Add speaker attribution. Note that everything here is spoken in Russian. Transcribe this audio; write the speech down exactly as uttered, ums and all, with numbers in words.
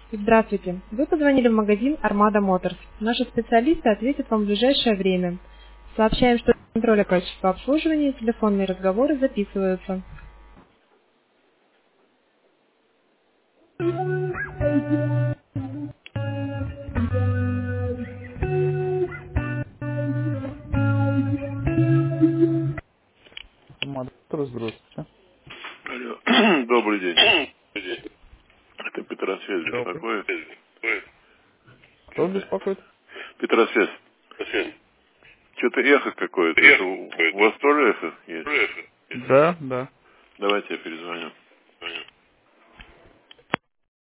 Speaker 1: Здравствуйте. Вы позвонили в магазин Armada Motors. Наши специалисты ответят вам в ближайшее время. Сообщаем, что для контроля качества обслуживания телефонные разговоры записываются.
Speaker 2: Армада, здравствуйте.
Speaker 3: Алло. Добрый день. Это Петросвет
Speaker 2: Добрый.
Speaker 3: беспокоит.
Speaker 2: Кто
Speaker 3: Что-то.
Speaker 2: беспокоит?
Speaker 3: Петросвет. Что-то эхо какое-то. Это у у вас тоже эхо есть?
Speaker 2: Да, да.
Speaker 3: Давайте я перезвоню.